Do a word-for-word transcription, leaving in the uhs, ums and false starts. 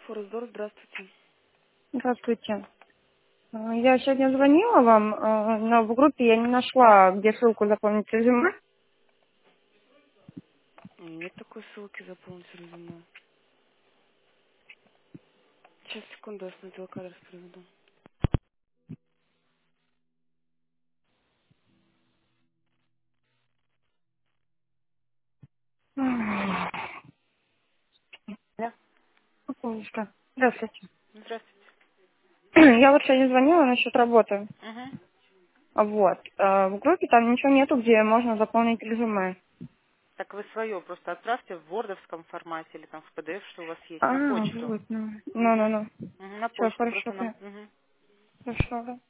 Форесдор, здравствуйте. Здравствуйте. Э, Я сегодня звонила вам, э, но в группе я не нашла, где ссылку заполнить резюме. Нет такой ссылки заполнить резюме. Сейчас, секунду, я с отдела кадров приведу. М, Да. Секундочку. Здравствуйте. Здравствуйте. Я вот сегодня звонила насчет работы. Угу. Вот. Э, В группе там ничего нету, где можно заполнить резюме. Так вы свое просто отправьте в вордовском формате или там в пи ди эф, что у вас есть, А, на почту. вот, ну, ну, ну, Угу. ну. Угу, на Все, почту хорошо, просто нам. да. Угу. Хорошо, да.